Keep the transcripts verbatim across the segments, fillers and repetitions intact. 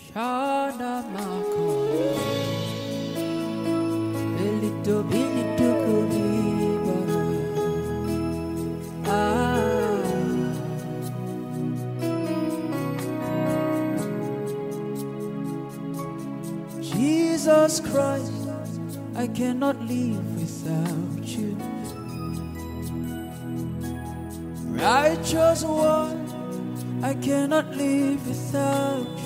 Shana Mako Belito Benito Kuriba. Ah, Jesus Christ, I cannot live without you. Righteous one, I cannot live without you.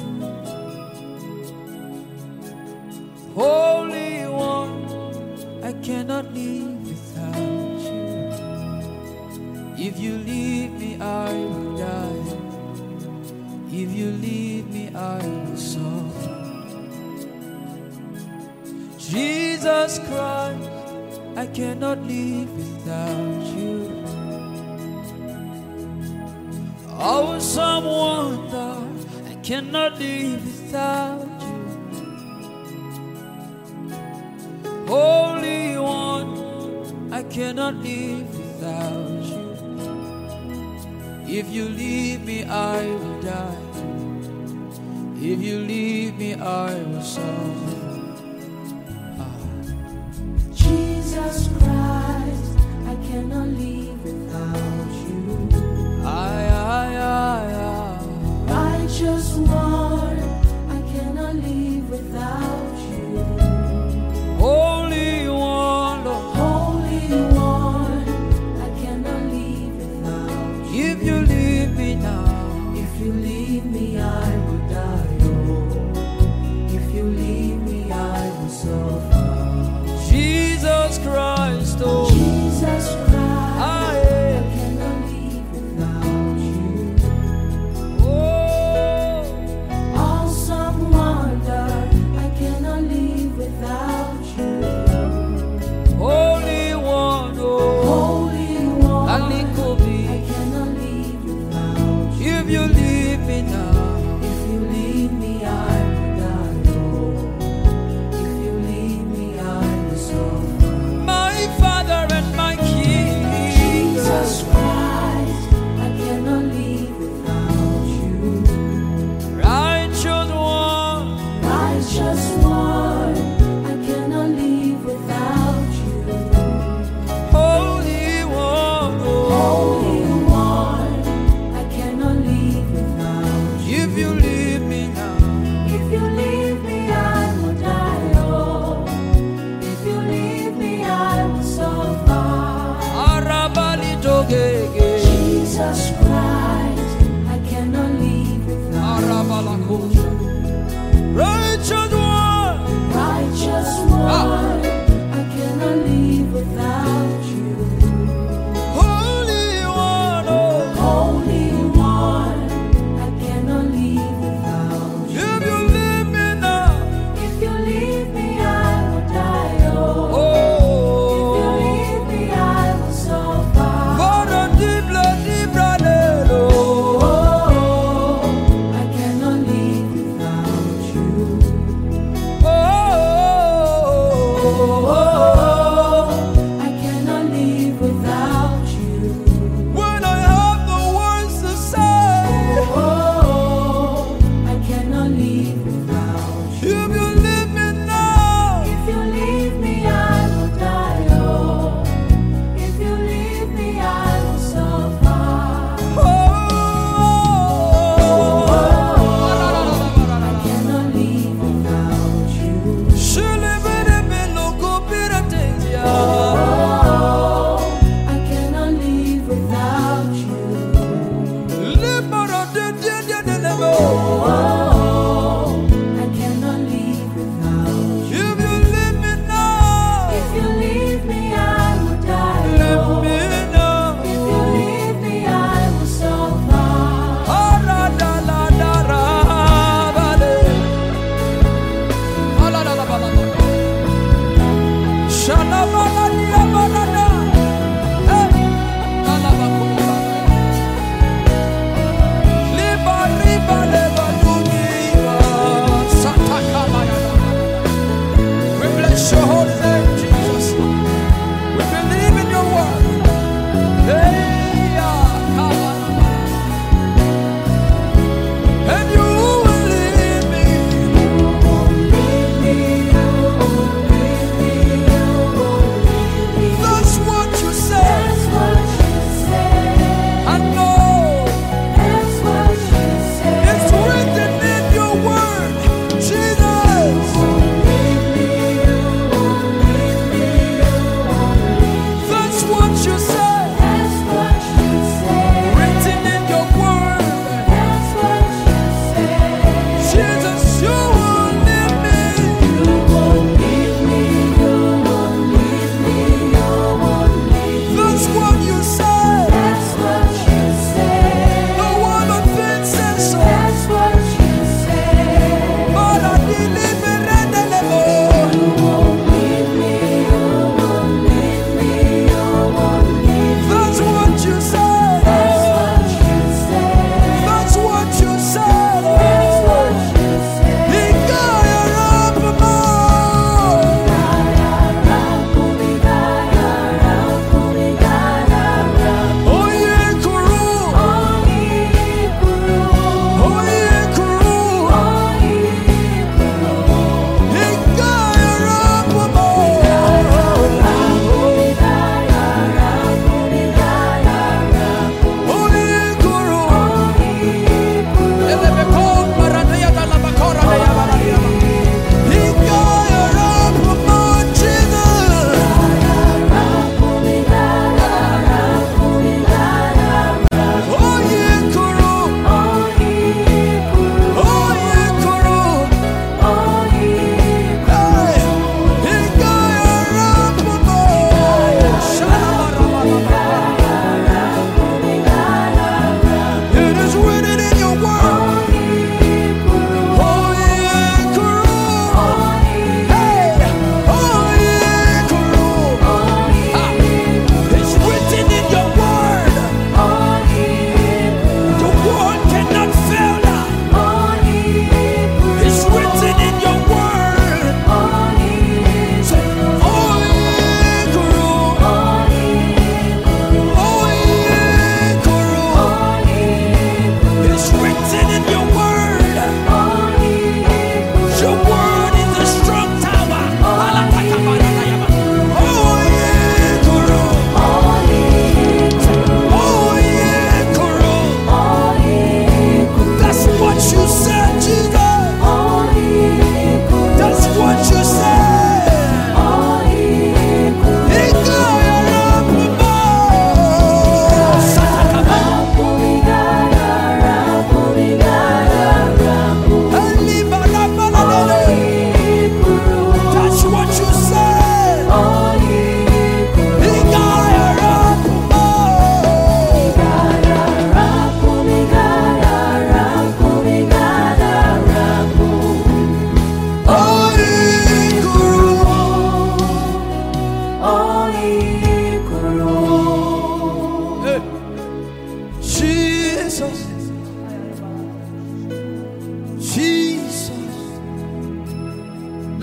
Holy One, I cannot live without you. If you leave me, I will die. If you leave me, I will suffer. Jesus Christ, I cannot live without you. Awesome wonder, I cannot live without you. Holy One, I cannot live without you. If you leave me, I will die. If you leave me, I will suffer. Jesus Christ, I cannot live without you. Aye, aye, aye, aye. Righteous one, I cannot live without you. Holy One, Lord. Holy One, I cannot live without you. If you leave me now, If you leave me, I will die. Oh, if you leave me, I will suffer. Jesus Christ, oh, Jesus Christ, I aye, cannot live without you. oh, Awesome wonder, I cannot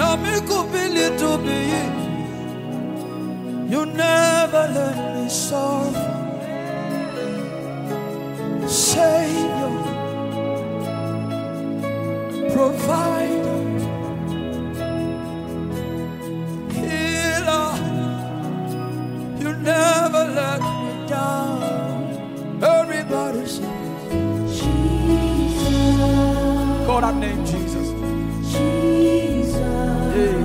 to be. You never let me suffer. Savior, provider, healer, you never let me down. Everybody sing Jesus. Call that name, Jesus. Jesus. Yeah.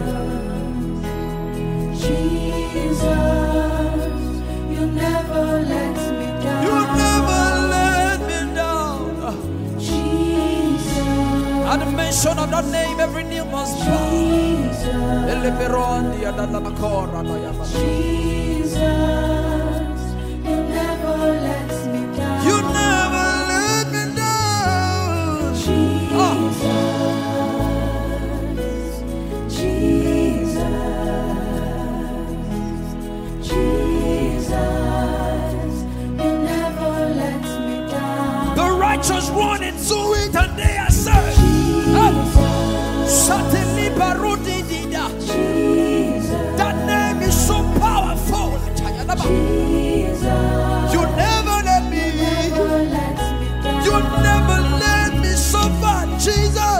Jesus, you never let me down. You never let me down. Jesus. At the mention of that name, every knee must bow. Jesus. Jesus, you never let me down. You never let me down. Jesus. Oh. Just run into it and they are saved. That name is so powerful. You never let me. You never let me suffer, Jesus.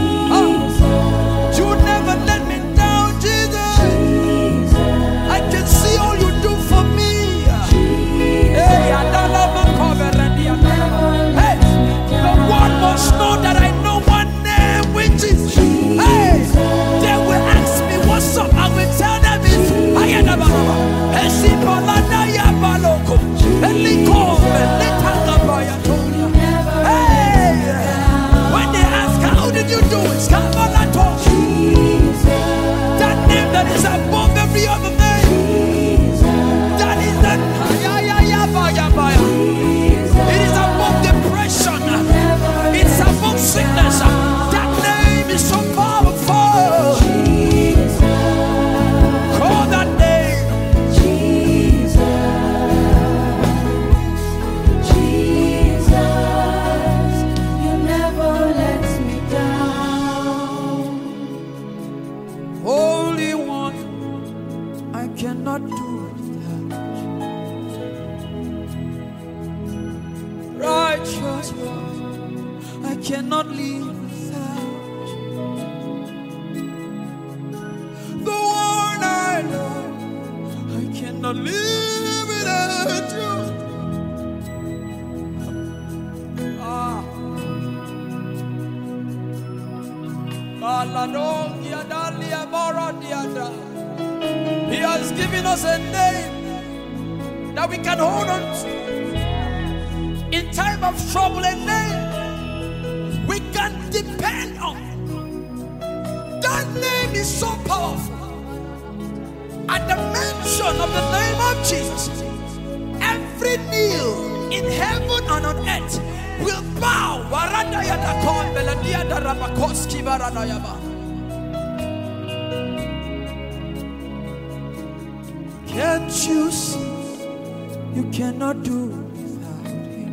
You never let me down, Jesus. I can see all you do for me. Hey, I don't love my cover and the Hey. The world must know that I know one name, which is hey. They will ask me what's up. I will tell them it's Ayanabaraba. Esipolana Yabaloko. Elikome. Letangabaya. Hey. When they ask how did you do it? Kabalato. That name that is above every other name. That is that Ayayayabaya. It is above depression. It's above sickness. That name is so powerful. Call that name. Jesus, you never let me down. Holy One, I cannot do without you. Righteous One, I cannot live without you. The one I love, I cannot live without you. Ah. He has given us a name that we can hold on to. In time of trouble, a name we can depend on. That name is so powerful. At the mention of the name of Jesus, every knee in heaven and on earth will bow. Can't you see? You cannot do without him.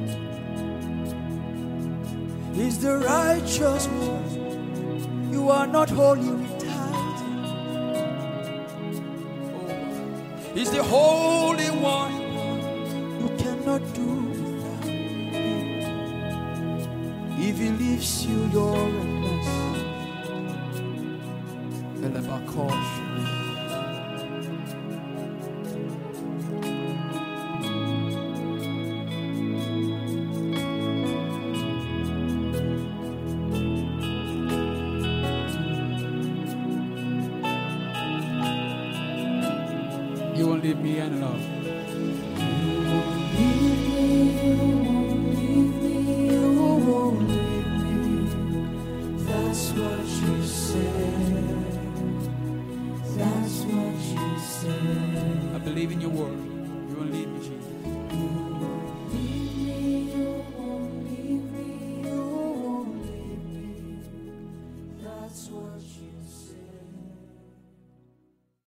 He's the righteous one. You are not holy without him. He's the holy one. You cannot do without him. If he leaves you, you're a mess. You won't leave me in love. That's what you said. That's what you said. I believe in your word. You won't leave me, Jesus. You won't leave me, you won't leave me. That's what you